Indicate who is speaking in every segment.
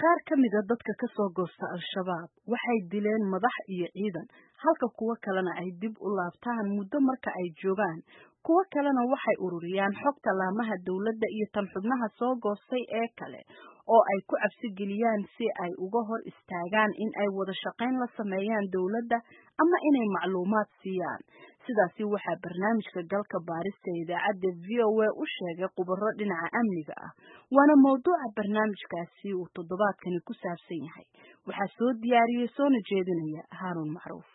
Speaker 1: qaar ka mid ah dadka ka soo goosta Al-Shabaab waxay dileen madax iyo ciidan halka kuwa kalena ay dib u laabtaan muddo marka ay joogaan kuwa kalena waxay ururiyaan xogta laamaha dawladda iyo tan xubnaha soo goostay ee kale oo ay ku cabsi geliyaan si ay uga hor istaagaan in ay wada shaqayn la sameeyaan dawladda ama inay macluumaad siiyaan sidaasi waxaa barnaamijka galka baarista idaacadda VOA u sheegay khubaro dhinaca amniga ah waana mowduuca barnaamijkaasi uu toddobaadkani ku saabsan yahay waxaa soo diyaariyay soona jeedinaya Haarun Macruuf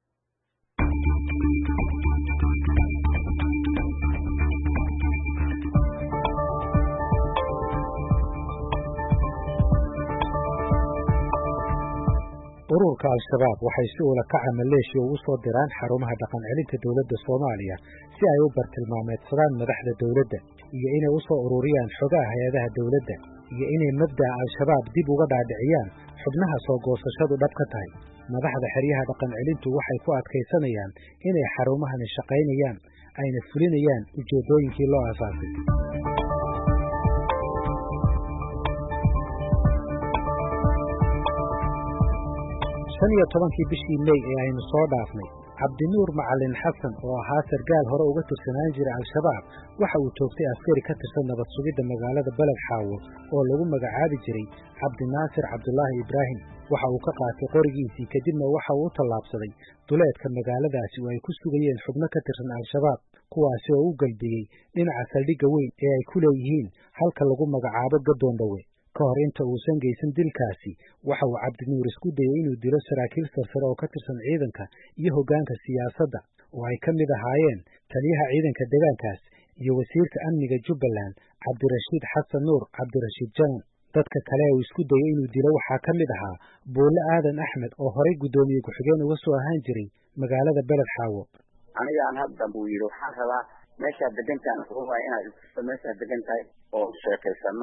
Speaker 2: ururka Al-Shabaab waxay si ula kac ah Maleeshiya ugu soo diraan xarumaha dhaqan celinta dawladda Soomaaliya si ay u bartilmaameedsadaan madaxda dawladda iyo inay u soo ururiyaan xogaha hay'adaha dawladda iyo inay mabda'a Al-Shabaab dib uga dhaadhiciyaan xubnaha soo goosashadu dhab ka tahay madaxda xeryaha dhaqan celintu waxay ku adkaysanayaan inay xarumahani shaqaynayaan ayna fulinayaan ujeedooyinkii loo aasaasay 15 bishii May ee aynu soo dhaafnay Cabdinuur Macalin Xasan oo ahaa sargaal hore uga tirsanaan jiray Al-Shabaab waxa uu toogtay askari ka tirsan nabad sugidda magaalada Balad Xaawo oo lagu magacaabi jiray Cabdinaasir Cabdullaahi Ibraahim waxa uu ka qaatay qorigiisii kadibna waxa uu tallaabsaday duleedka magaaladaasi oo ay ku sugayeen xubno ka tirsan Al-Shabaab kuwaasi oo u galbiyey dhinaca saldhigga weyn ee ay ku leeyihiin halka lagu magacaabo Gadoondhawe ka hor inta uusan geysan dilkaasi waxa uu Cabdinuur isku dayay inuu dilo saraakiil sarsare oo ka tirsan ciidanka iyo hoggaanka siyaasadda oo ay ka mid ahaayeen taliyaha ciidanka deegaankaas iyo wasiirka amniga Jubbaland Cabdirashiid Xasan Nuur Cabdirashiid Janan dadka kale oo isku dayay inuu dilo waxaa ka mid ahaa Buule Aadan Axmed oo horey gudoomiye ku-xigeen uga soo ahaan jiray magaalada Balad Xaawo
Speaker 3: aniga aan hadda buu yiri waxaan rabaa meesha degantaan oo inaad meesha degantahay oo sheekaysano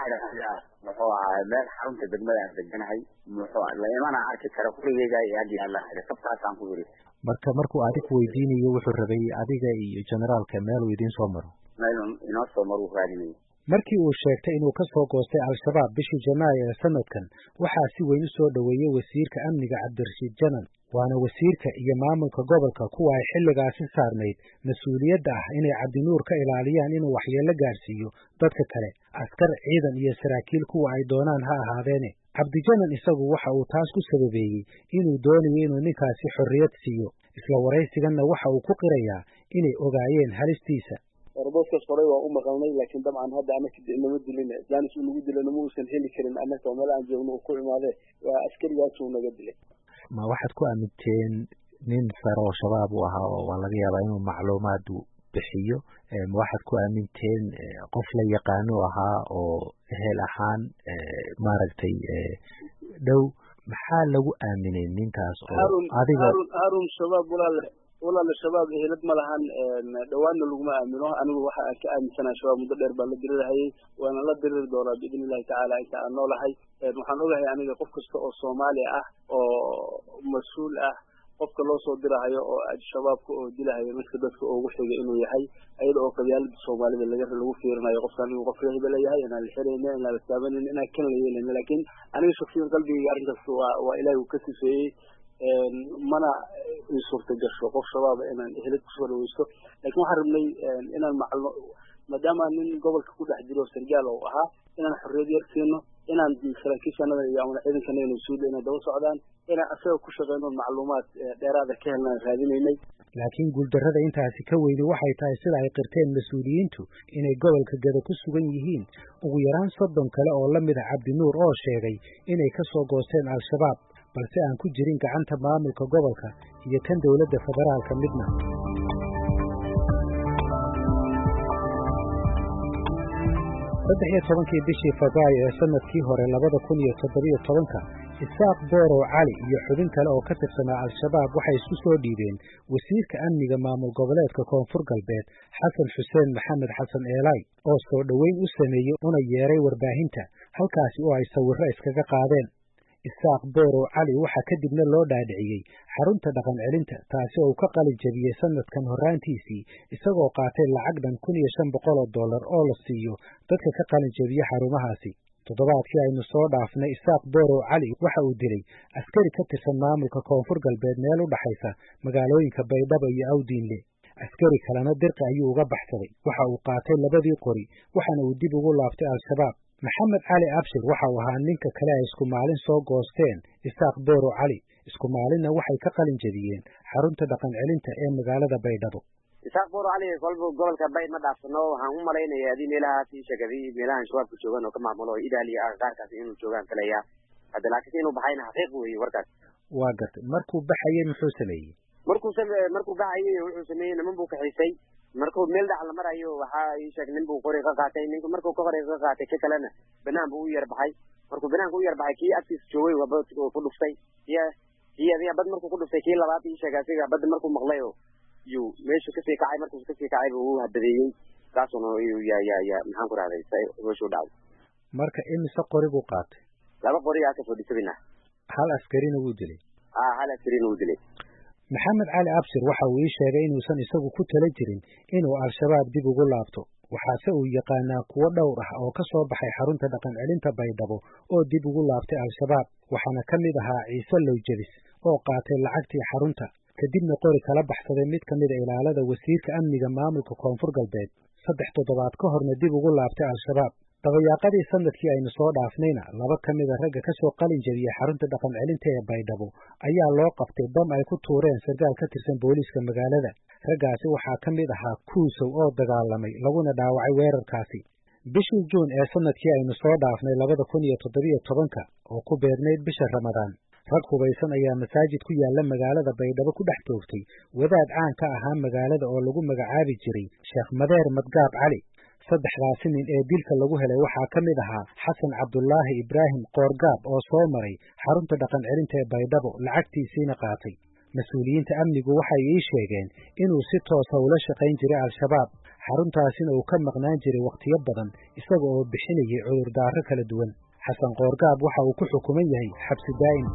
Speaker 3: muxuu ahaa meel xarunta degmada deganahay muxuu leeyana arki kara kuligeyga yaadi Allah sabtaasaan ku yiri
Speaker 2: markuu adigu weydiinayo wuxuu rabay adiga iyo generaalka meel uu idin soo maro
Speaker 3: inoo soo maro raadinay
Speaker 2: markii uu sheegtay inuu ka soo goostay Al-Shabaab bishii Janaayo ee sanadkan waxaa si weyn u soo dhaweeyay wasiirka amniga Cabdirashiid Janan waana wasiirka iyo maamulka gobolka kuwa ay xilligaasi saarnayd mas'uuliyadda ah inay Cabdinuur ka ilaaliyaan inuu waxyeello gaarsiiyo dadka kale askar ciidan iyo saraakiil kuwa ay doonaan ha ahaadeene Cabdijanan isagu waxa uu taas ku sababeeyay inuu doonayo inuu ninkaasi xorriyad siiyo isla waraysiganna waxa uu ku qirayaa inay ogaayeen halistiisa
Speaker 4: warboodkaas horay waa u maqalnay laakiin dabcan hadda anaka inama dilin jaanis uu nagu dilay ma uusan heli karin anaka meel aan joogno ku imaadee waa askarigaas uu naga dilay
Speaker 2: ma waxaad ku aaminteen nin faro shabaab u ahaa oo waa laga yaabaa inuu macluumaad bixiyo ma waxaad ku aaminteen qof la yaqaano ahaa oo ehel ahaan maaragtay dhow maxaa lagu aaminay ninkaas oo adiga
Speaker 4: Harun shabaab walaal shabaab ehelad ma lahan dhawaanna lagu ma aamino anigu waxa aan ka aaminsanahay shabaab muddo dheer baa la dirirayay waana la dirir doonaa biidnillahi tacaala inta aan noolahay waxaan ogahay aniga qof kasta oo Soomaali ah oo mas'uul ah qofka loo soo dirahayo oo shabaabka oo dilahayo midka dadka ugu xigay inuu yahay ayada oo qabyaalada Soomaalida lagu fiirinayo qofkan inuu qof reeb leeyahay inaan la xireyno in la taabanin inaan kan leeyahay laakiin aniga shakhsiyan qalbigayga arrintaas waa Ilaahay uu ka sifeeyay mana suurta gasho qof shabaab inaan ehelad ku soo dhaweysto laakiin waxaan rabnay inaan maadaama nin gobolka ku dhex jiro sargaal oo ahaa inaan xorriyad yar siino inaan saraakiishanada iyo ama ciidankana inay suudo inay daba socdaan inaan asaga ku shaqeyno macluumaad dheeraada ka helnaan raadinaynay
Speaker 2: laakiin guuldarrada intaasi ka weyni waxay tahay sida ay qirteen mas'uuliyiintu inay gobolka Gada ku sugan yihiin ugu yaraan 30 kale oo la mid ah Cabdinuur oo sheegay inay ka soo goosteen Al-Shabaab balse aan ku jirin gacanta maamulka gobolka iyo kan dawladda federaalka midna 13 bishii Febraayo ee sanadkii hore 2017 Isaaq Booro Cali iyo xubin kale oo ka tirsanaa Al-Shabaab waxay isku soo dhiibeen wasiirka amniga maamul goboleedka Koonfur Galbeed Xasan Xuseen Maxamed Xasan Eelay oo soo dhaweyn u sameeyay una yeeray warbaahinta halkaasi oo ay sawirro iskaga qaadeen Isaaq Booro Cali waxa kadibna loo dhaadhiciyay xarunta dhaqan celinta taasi oo ka qalin jabiyay sanadkan horaantiisii isagoo qaatay lacag dhan $1,500 oo la siiyo dadka ka qalin jabiya xarumahaasi toddobaadkii aynu soo dhaafnay Isaaq Borow Cali waxa uu dilay askari ka tirsan maamulka Koonfur Galbeed meel u dhaxaysa magaalooyinka Baydhabo iyo Awdiinle. askari kalena dirqi ayuu uga baxsaday. waxa uu qaatay labadii qori waxaana uu dib ugu laabtay al-shabaab. Maxamed Cali Abshir waxa uu ahaa ninka kale ay isku maalin soo goosteen Isaaq Borow Cali. isku maalinna waxay ka qalin jebiyeen xarunta dhaqan celinta ee magaalada Baydhabo.
Speaker 3: Isaaq Borow Cali kolba gobolka Bayd ma dhaafsano waxaan u maleynayaa in meelahaasi shaqadii meelahan shabaabku joogan oo ka maamulo Idaaliya qaarkaas inuu joogan kalaya hadda laakiin inuu baxayna xaqiiq weeye warkaas.
Speaker 2: waa gartay markuu baxayay muxuu sameeyay?
Speaker 3: markuu baxayay wuxuu sameeyay niman buu ka xiisay markuu meel dhax la marayo waxa ay sheegay nin buu qori ka qaatay ninka markuu qori ka qaatay ka kalena banaan buu u yar baxay markuu banaanku u yar baxay kii afkiis joogay waa bad ku dhuftay yaa bad markuu ku dhuftay kii labaad ii sheegay asiga bad markuu maqlayo yuu meesha ka sii kacay markuu ka sii kacay buu hadadeeyay taasoo ya maxaan ku raadayay wuxuu dhacay.
Speaker 2: marka imise qori buu qaatay?
Speaker 3: laba qori aa ka fadhiisabina.
Speaker 2: hal askarina wuu dilay.
Speaker 3: hal askarina wuu dilay.
Speaker 2: Maxamed Cali Abshir waxa uu sheegay inuusan isagu ku tala jirin inuu al-shabaab dib ugu laabto. waxaase uu yaqaanaa kuwo dhowr ah oo ka soo baxay xarunta dhaqan celinta Baydhabo oo dib ugu laabtay al-shabaab waxaana ka mid ahaa Ciise Lowjabis oo qaatay lacagtii xarunta kadibna qori kala baxsaday mid ka mid ah ilaalada wasiirka amniga maamulka Koonfur Galbeed 3 toddobaad ka horna dib ugu laabtay al-shabaab. dabayaaqadii sanadkii aynu soo dhaafnayna laba ka mid a ragga ka soo qalin jebiyey xarunta dhaqan celinta ee Baydhabo ayaa loo qabtay bam ay ku tuureen sarkaal ka tirsan booliiska magaalada. raggaasi waxaa ka mid ahaa Kuusow oo dagaalamay laguna dhaawacay weerarkaasi. bishii Juun ee sanadkii aynu soo dhaafnay 2017 oo ku beegnayd bisha Ramadaan rag hubaysan ayaa masaajid ku yaala magaalada Baydhabo ku dhex toogtay wadaad caan ka ahaa magaalada oo lagu magacaabi jiray Sheekh Madeer Madgaab Cali. saddexdaasi nin ee dilka lagu helay waxaa ka mid ahaa Xasan Cabdullaahi Ibraahim Qoorgaab oo soo maray xarunta dhaqan celinta ee Baydhabo lacagtiisiina qaatay. mas-uuliyiinta amnigu waxay ii sheegeen inuu si toosa ula shaqayn jiray al-shabaab xaruntaasina uu ka maqnaan jiray wakhtiyo badan isaga oo bixinayay cudurdaaro kala duwan. Xasan Qoorgaab waxa uu ku xukuman yahay xabsi daa'im.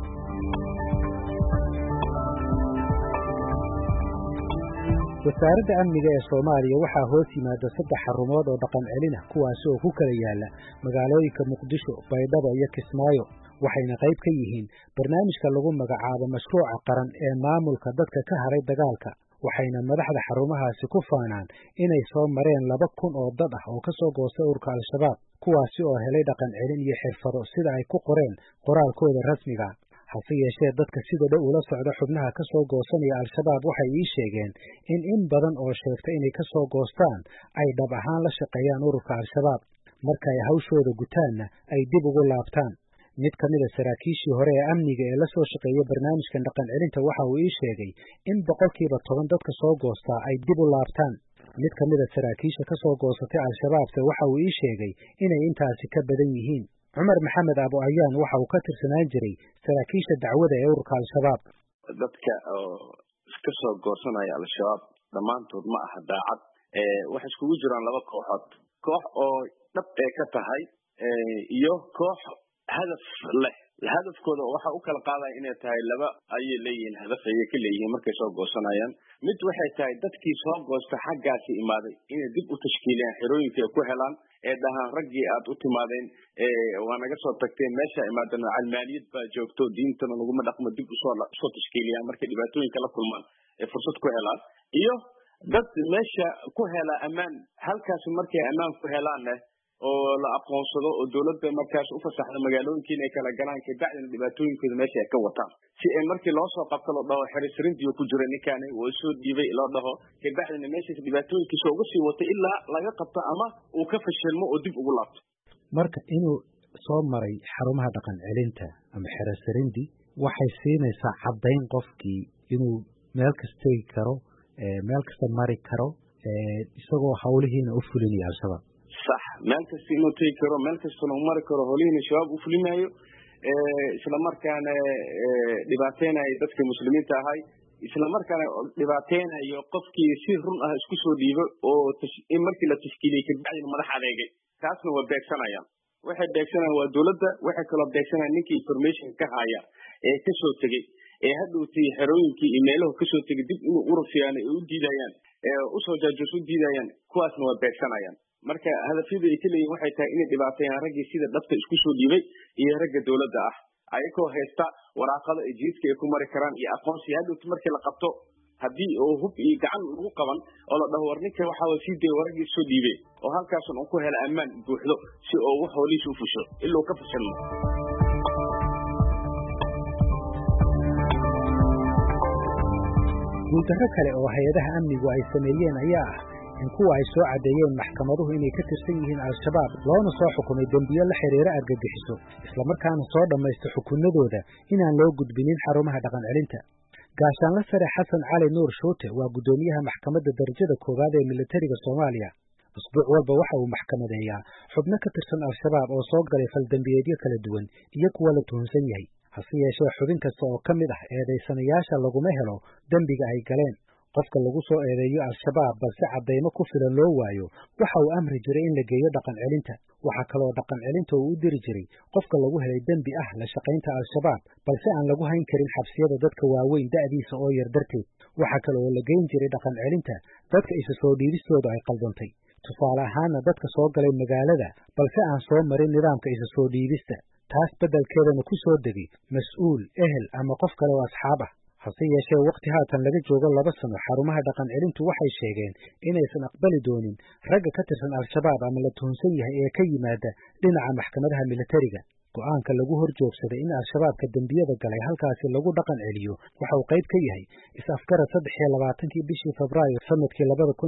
Speaker 2: wasaaradda amniga ee Soomaaliya waxaa hoos yimaada 3 xarumood oo dhaqan celin ah kuwaas oo ku kala yaala magaalooyinka Muqdisho, Baydhabo iyo Kismaayo waxayna qayb ka yihiin barnaamijka lagu magacaabo mashruuca qaran ee maamulka dadka ka haray dagaalka. waxayna madaxda xarumahaasi ku faanaan inay soo mareen 2,000 oo dad ah oo ka soo goostay ururka al-shabaab kuwaasi oo helay dhaqan celin iyo xirfado sida ay ku qoreen qoraalkooda rasmiga. hase yeeshee dadka sida dhow ula socda xubnaha ka soo goosanaya al-shabaab waxay ii sheegeen in badan oo sheegta inay ka soo goostaan ay dhab ahaan la shaqeeyaan ururka al-shabaab marka ay hawshooda gutaanna ay dib ugu laabtaan. mid ka mid a saraakiishii hore ee amniga ee la soo shaqeeyay barnaamijkan dhaqan celinta waxa uu ii sheegay in 10% dadka soo goostaa ay dib u laabtaan. mid ka mid a saraakiisha ka soo goosatay al-shabaabse waxa uu ii sheegay inay intaasi ka badan yihiin. Cumar Maxamed Abu Ayaan waxa uu ka tirsanaan jiray saraakiisha dacwada ee ururka al-shabaab.
Speaker 5: dadka iska soo goosanaya al-shabaab dhammaantood ma aha daacad waxay iskugu jiraan 2 kooxood koox oo dhab ka tahay iyo koox hadaf leh. hadafkooda waxa uu kala qaaday inay tahay 2 ay leeyihiin hadaf ay ka leeyihiin markay soo goosanayaan. mid waxay tahay dadkii soo goosta xaggaasi imaaday inay dib u tashkiiliyaan xirooyinka ay ku helaan ee dhahaan raggii aad u timaadeen waa naga soo tagteen meesha imaadana almaaliyad baa joogto diintana laguma dhaqmo dib usoo tashkiiliyaan markay dhibaatooyinka la kulmaan ee fursad ku helaan iyo dad meesha ku hela amaan halkaas markay amaan ku helaanna oo la aqoonsado oo dawladda markaas u fasaxdo magaalooyinka inay kala galaan ka bacdina dhibaatooyinkooda meesha ay ka wataan si ay markii loo soo qabto loo dhaho xiriirintii ku jira ninkaan oo soo dhiibay loo dhaho ka bacdina meesha dhibaatooyinkiisa uga sii wato ilaa laga qabto ama uu ka fashilmo oo dib ugu laabto.
Speaker 2: marka inuu soo maray xarumaha dhaqan celinta ama xiriirindi waxay siinaysaa caddayn qofkii inuu meel kasta tegi karo meel kasta mari karo isagoo hawlihiina u fulinaya al-shabaab.
Speaker 5: صح meel kasta inuu tegi karo meel kasta uu mari karo holiina shabaab u fulinayo isla markaana dhibaateynay dadka muslimiinta ahay isla markaana dhibaateynay qofkii si run ah isku soo dhiibo oo in markii la tashkiiliyay ka bacdina madax adeegay taasna waa beegsanayaan. waxay beegsanayaan waa dawladda waxay kaloo beegsanayaan ninkii information ka haya ee ka soo tegay ee hadhowtii xerooyinkii emailada ka soo tegay dib inuu u rafiyaan u diidayaan u soo jaajuus u diidayaan kuwaasna waa beegsanayaan. marka hadafyadu ay ka leeyihin waxay tahay inay dhibaateeyaan raggii sida dhabta isku soo dhiibay iyo ragga dowladda ah ayagoo haysta waraaqada ay jiidka ay ku mari karaan iyo aqoonsi hadhowta markii la qabto haddii oo hub iyo gacan lagu qaban oo la dhaho war ninka waxaa sii daya raggii soo dhiibay oo halkaasun uu ku hela ammaan buuxdo si oo wax hoolihiisa u fusho ilaa uu ka fashilmo.
Speaker 2: guuldarro kale oo hay-adaha amnigu ay sameeyeen ayaa ah in kuwa ay soo caddeeyeen maxkamaduhu inay ka tirsan yihiin al-shabaab loona soo xukumay dembiyo la xiriira argagixiso islamarkaana soo dhammaysta xukunadooda inaan loo gudbinin xarumaha dhaqan celinta. gaashaanle sare xasan cali nuur shuute waa guddoomiyaha maxkamadda darajada koowaad ee militariga Soomaaliya. usbuuc walba waxa uu maxkamadeeyaa xubno ka tirsan al-shabaab oo soo galay faldambiyeedyo kala duwan iyo kuwa la tuhunsan yahay. hase yeeshee xubin kasta oo ka mid ah eedaysanayaasha laguma helo dembiga ay galeen. qofka lagu soo eedeeyo al-shabaab balse caddaymo ku filan loo waayo waxa uu amri jiray in la geeyo dhaqan celinta. waxaa kaloo dhaqan celinta uu u diri jiray qofka lagu helay dembi ah la shaqaynta al-shabaab balse aan lagu hayn karin xabsiyada dadka waaweyn da'diisa oo yar darteed. waxaa kale oo la geyn jiray dhaqan celinta dadka isa soo dhiibistooda ay qaldantay. tusaale ahaana dadka soo galay magaalada balse aan soo marin nidaamka isa soo dhiibista. taas beddelkeedana ku soo degay mas-uul, ehel ama qof kale oo asxaab ah. hase yeeshee waqti haatan laga joogo 2 sano xarumaha dhaqan celintu waxay sheegeen inaysan aqbali doonin ragga ka tirsan al-shabaab ama la tuhunsan yahay ee ka yimaada dhinaca maxkamadaha militariga. go'aanka lagu hor joogsaday in al-shabaabka dembiyada galay halkaasi lagu dhaqan celiyo waxa uu qayb ka yahay is-afgarad 23 bishii Febraayo sanadkii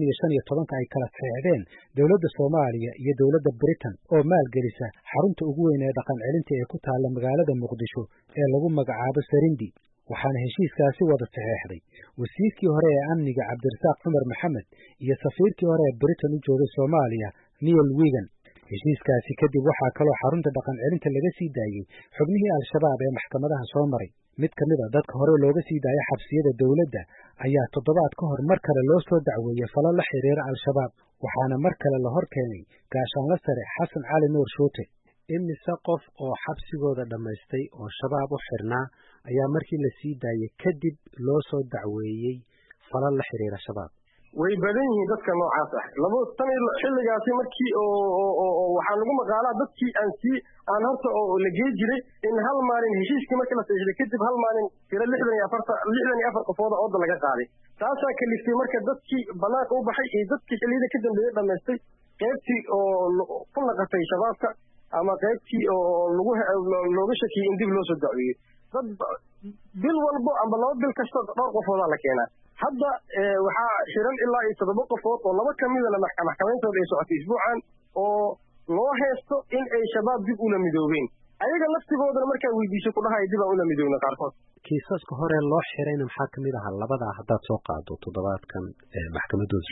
Speaker 2: 2015 ay kala saxeexdeen dowladda Soomaaliya iyo dowladda Britain oo maalgelisa xarunta ugu weyn ee dhaqan celinta ee ku taalla magaalada Muqdisho ee lagu magacaabo Sarindi. waxaana heshiiskaasi wada saxeexday wasiirkii hore ee amniga Cabdirasaaq Cumar Maxamed iyo safiirkii hore ee Britain u joogay Soomaaliya Neil Wigan. heshiiskaasi kadib waxaa kaloo xarunta dhaqan celinta laga sii daayey xubnihii al-shabaab ee maxkamadaha soo maray. mid ka mid a dadka hore looga sii daayay xabsiyada dowladda ayaa 7 ka hor mar kale loo soo dacweeyey falo la xiriira al-shabaab waxaana mar kale la hor keenay gaashaanle sare xasan cali nuur shuute.
Speaker 6: imise qof oo xabsigooda dhammaystay oo shabaab u xirnaa ayaa markii la sii daayey kadib loo soo dacweeyey falo la xiriira shabaab?
Speaker 7: way badan yihiin dadka noocaas ah. xilligaasi markii waxaa lagu maqaalaa dadkii aan horta oo la geey jiray in hal maalin heshiiskii markii la saxiixday kadib hal maalin tiro 64 qofood oo laga qaaday. taasaa kaliftay marka dadkii banaanka u baxay iyo dadkii xilliyada ka dambeeyay dhamaystay qaybtii oo ku naqatay shabaabka ama qaybtii oo looga shakiyay in dib loo soo dacweeyey. dad bil walbo ama 2 bil kasta dhowr qofood la keenaa. hadda waxaa xiran ilaa 7 qofood oo 2 ka mid ah maxkamadooda ay socotay isbuucan oo loo haysto in ay shabaab dib ula midoobeen. ayaga laftigoodana markaa weydiisay ku dhahay dib ula midoobna qaarkood.
Speaker 6: kiisaska hore loo xirayna maxaa ka mid ahaa labadaa haddaad soo qaado 7kan maxkamadooda?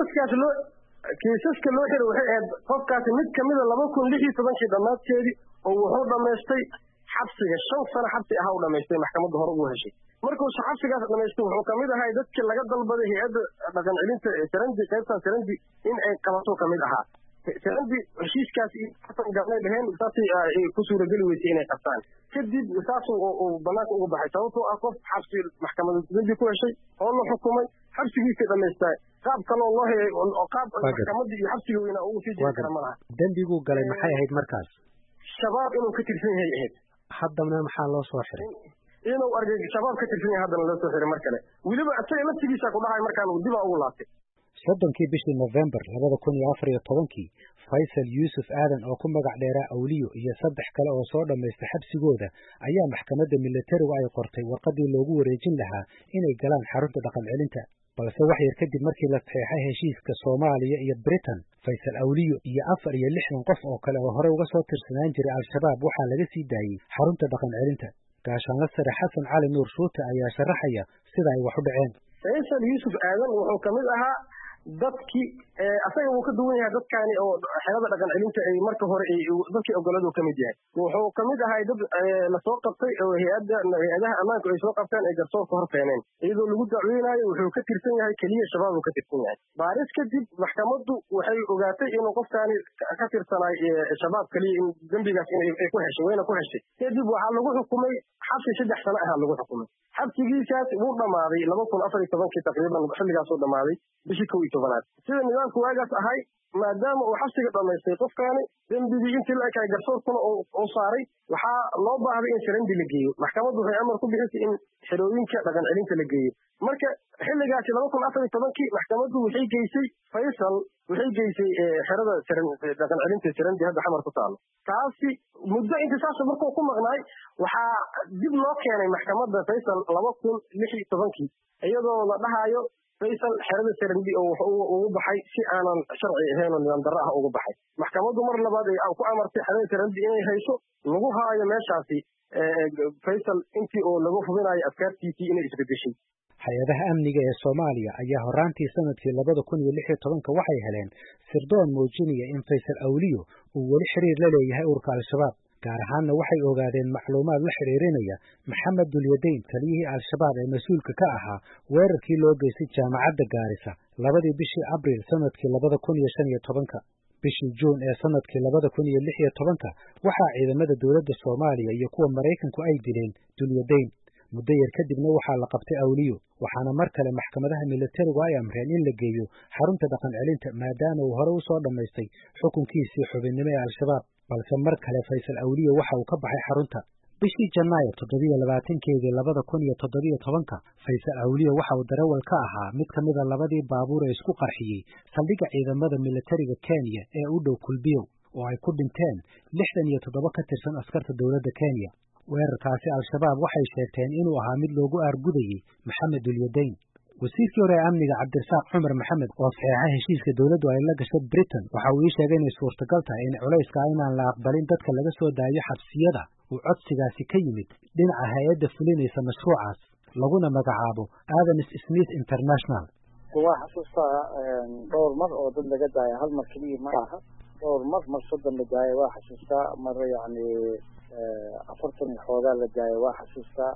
Speaker 7: kiisaska loo xiray waxay ahayd qofkaasi mid ka mid ah 2016 dhammaadkeedii oo wuxuu dhammaystay xabsiga 5 sano xabsi ah u dhamaystay maxkamadda hore ugu heshay. markuu xabsigaas dhamaystay wuxuu kamid ahaa dadkii laga dalbaday hay'adda dhaqan celinta Sarindi qaybta Sarindi in ay qabato kamid ahaa. Sarindi heshiiskaas xasan gabnay dhaheen taasi ay ku suuragali weysay inay qabtaan. kadib taas oo banaanka ugu baxay sababtoo ah qof xabsi maxkamadda dambi ku heshay oo la xukumay xabsigiisa dhamaystay qaab kaloo loo hayay oo qaab maxkamadda iyo xabsiga weyna ugu sii jiri kara malaha.
Speaker 6: dambigu galay maxay ahayd markaas?
Speaker 7: shabaab inuu ka tirsan yahay ahayd.
Speaker 6: haddana maxaa loo soo xiray?
Speaker 7: inuu argay shabaab ka tirsan yahay haddana loo soo xiray mar kale. weliba asaga laftigiisa ku dhahay markaan uu dib ugu laabtay.
Speaker 2: 30 bishii November 2014 Faisal Yusuf Aadan oo ku magac dheeraa Awliyo iyo 3 kale oo soo dhameystay xabsigooda ayaa maxkamadda militariga ay qortay warqadii loogu wareejin lahaa inay galaan xarunta dhaqan celinta. balse wax yar kadib markii la saxeexay heshiiska Soomaaliya iyo Britain, Faisal Awliyo iyo 64 qof oo kale oo hore uga soo tirsanaan jiray al-shabaab waxaa laga sii daayay xarunta dhaqan celinta. gaashaanle sare xasan cali nuur shuute ayaa sharaxaya sida ay wax u dhaceen.
Speaker 7: Faisal Yusuf Aadan wuxuu kamid ahaa dadkii asaga uu ka duwan yahay dadkaani oo xeelada dhaqan celinta ay marka hore dadkii ogoladu kamid yahay. wuxuu kamid ahaa dad la soo qabtay oo hay'adaha ammaanka ay soo qabteen ay garsoorka hor keeneen iyadoo lagu dacweynayo wuxuu ka tirsan yahay kaliya shabaab uu ka tirsan yahay. baaris kadib maxkamaddu waxay ogaatay inuu qofkaani ka tirsanay shabaab kaliya in dambigaas ay ku heshay wayna ku heshay. kadib waxaa lagu xukumay xabsi 3 sano ah lagu xukumay. xabsigiisaas wuu dhamaaday 2014 taqriiban xilligaas oo dhamaaday bishii tobanaad sida nidaamka waagaas ahay maadaama uu xabsiga dhamaystay qofkaani dembigii intii la ekay garsoorkuna uu saaray waxaa loo baahday in sarandi la geeyo maxkamaddu waxay amar ku bixisay in xerooyinka dhaqan celinta la geeyo marka xilligaasi 2014 maxkamaddu waxay geysay Faysal waxay geysay xerada dhaqan celinta sarandi hadda xamar ku taalo taasi muddo intisaas markuu ku maqnaay waxaa dib loo keenay maxkamadda Faysal 2016 iyadoo la dhahayo Faysal xerada sarandi oo ugu baxay si aanan sharci ahayn oo nidaam darro ah ugu baxay maxkamaddu mar labaad ay ku amartay xerada sarandi inay hayso lagu haayo meeshaasi Faysal intii oo lagu hubinayo afkaartiisii inay isbedeshay
Speaker 2: hay-adaha amniga ee Soomaaliya ayaa horaantii sanadkii 2016 waxay heleen sirdoon muujinaya in Faysal Awliyo uu weli xiriir la leeyahay ururka Al-Shabaab gaar ahaanna waxay ogaadeen macluumaad la xiriirinaya Maxamed Dulyadayn taliyihii Al-Shabaab ee mas'uulka ka ahaa weerarkii loo geystay jaamacadda Gaarisa 2 bishii Abriil sanadkii 2015 bishii Juun ee sanadkii 2016 waxaa ciidamada dawladda Soomaaliya iyo kuwa Mareykanku ay dileen Dulyadayn muddo yar kadibna waxaa la qabtay Awliyo waxaana mar kale maxkamadaha militarigu ay amreen in la geeyo xarunta dhaqan celinta maadaama uu hore u soo dhamaystay xukunkiisii xubinnimo ee Al-Shabaab balse mar kale Faysal Awliyo waxa uu ka baxay xarunta bishii Janaayo 27keedii 2017 Faysal Awliyo waxa uu darawal ka ahaa mid ka mid ah labadii baabuur ee isku qarxiyay saldhigga ciidamada militariga Kenya ee u dhow Kulbiyo oo ay ku dhinteen 67 ka tirsan askarta dawladda Kenya weerarkaasi Al-Shabaab waxay sheegteen inuu ahaa mid loogu aargudayay Maxamed Dulyadayn wasiirkii hore ee amniga Cabdirasaaq Cumar Maxamed oo saxeexay heshiiska dawladdu ay la gashay Britain waxa uu sheegay in suurtagal tahay in culayska inaan la aqbalin dadka laga soo daayo xabsiyada uu codsigaasi ka yimid dhinaca hay'adda fulinaysa mashruucaas laguna magacaabo Adams Smith International
Speaker 8: waa xasuustaa dhowr mar oo dad laga daayo hal mar kaliya ma aha dhowr mar soddon la daayo waa xasuustaa mar yacni 40 xoogaa la daayo waa xasuustaa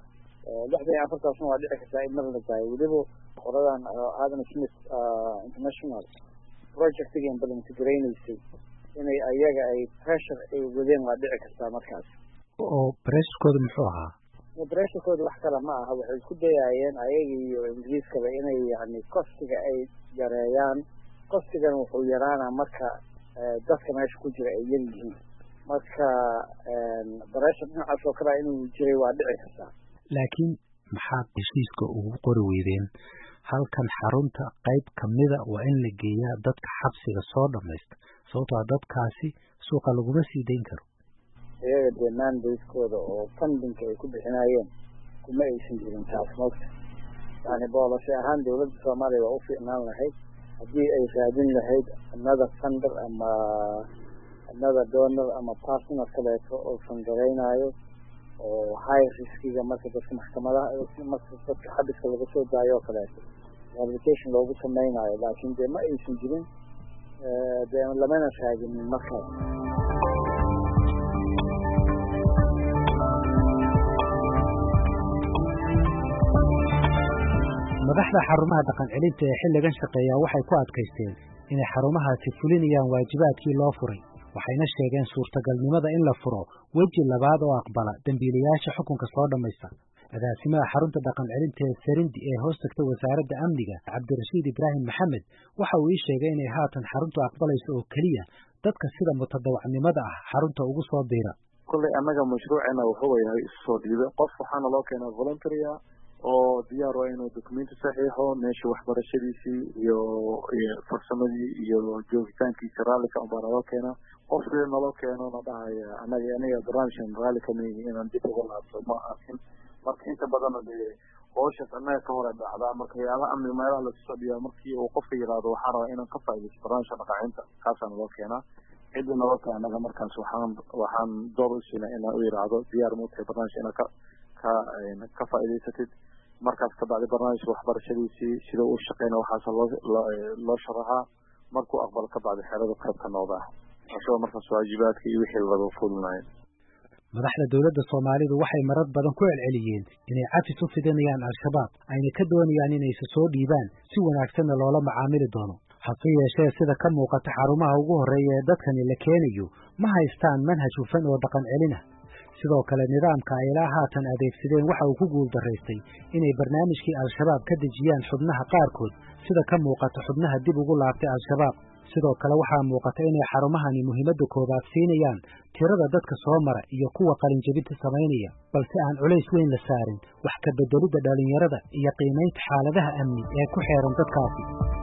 Speaker 8: 64 waa dhici kartaa in mar la daayo weliba qoradan Adam Smith International project-ga implementation inay ayaga ay pressure ay wadeen waa dhici kartaa markaas
Speaker 2: oo pressure-koodu muxuu ahaa
Speaker 8: pressure-koodu wax kale ma aha waxay isku dayayeen ayaga iyo Ingiriiskaba inay yani costiga ay yareeyaan costigana wuxuu yaraanaa marka dadka meesha ku jira ay yar yihiin marka pressure dhinacaas oo kale inuu jiray waa dhici kartaa
Speaker 2: laakiin maxaa heshiiska ugu qori weydeen halkan xarunta qayb kamida waa in la geeyaa dadka xabsiga soo dhamaysta sababtoo dadkaasi suuqa laguma sii dayn karo
Speaker 8: iyaga deenaan bayskooda oo fundinka ay ku bixinayeen kuma aysan jirin taas moogta yani boolashay ahaan dawladda Soomaaliya waa u fiicnaan lahayd haddii ay raadin lahayd another funder ama another donor ama partner kaleeto oo fundaraynayo oo high riskiga marka dadka maxkamadaha marka dadka xabiska laga soo daayo oo kaleeto application loogu samaynayo laakiin dee ma aysan jirin dee lamana raadinin markaas
Speaker 2: madaxda xarumaha dhaqan celinta ee xilligan shaqeeya waxay ku adkaysteen inay xarumahaasi fulinayaan waajibaadkii loo furay waxayna sheegeen suurtagalnimada in la furo weji labaad oo aqbala dambiilayaasha xukunka soo dhamaysta agaasimaha xarunta dhaqan celinta ee Sarindi ee hoos tagta wasaaradda amniga Cabdirashiid Ibraahim Maxamed waxa uu sheegay inay haatan xaruntu aqbalayso oo kaliya dadka sida mutadawacnimada ah xarunta ugu soo biira
Speaker 5: kullay anaga mashruucina wuxuu yahay soo dhiibo qof waxaana loo keenaa volunteer oo diyaar waa inuu dokumenti saxiixo meesha waxbarashadiisii iyo farsamadii iyo joogitaankiisa raalli ka baa loo keenaa qof naloo keeno na dhahaya aniga branchen raalli ka meeyi inaan dib uga laabto ma arkin marka inta badan howshaas annaga ka hore dhacdaa marka yaalaha amni meelaha la soo dhiyaa markii uu qofka yiraahdo waxaan rabaa inaan ka faa'iideysto branchen dhaqacinta kaasaan loo keenaa cidda naloo keena markaas waxaan door u siinaa inaan u yiraahdo diyaar ma tahay branchen ka faa'iideysatid markaas ka bacdi barnaamijka waxbarashadiisii sida uu shaqeyna waxaas loo sharaxaa markuu aqbal ka bacdi xerada qaybka noqdaa asoo markaas waajibaadka iyo wixii laga fulinayo
Speaker 2: madaxda dawladda Soomaalidu waxay marar badan ku celceliyeen inay cafis u fidinayaan Al-Shabaab ayna ka doonayaan inay soo dhiibaan si wanaagsan loola macaamili doono hase yeeshee sida ka muuqata xarumaha ugu horeeya ee dadkani la keenayo ma haystaan manhaj hufan oo dhaqan celina sidoo kale nidaamka ay ilaa haatan adeegsadeen waxa uu ku guuldaraystay inay barnaamijkii al-shabaab ka dejiyaan xubnaha qaarkood sida ka muuqata xubnaha dib ugu laabtay al-shabaab sidoo kale waxaa muuqata inay xarumahani muhiimadda koobaad siinayaan tirada dadka soo mara iyo kuwa qalinjebinta samaynaya balse aan culays weyn la saarin wax ka beddelidda dhallinyarada iyo qiimaynta xaaladaha amni ee ku xeeran dadkaasi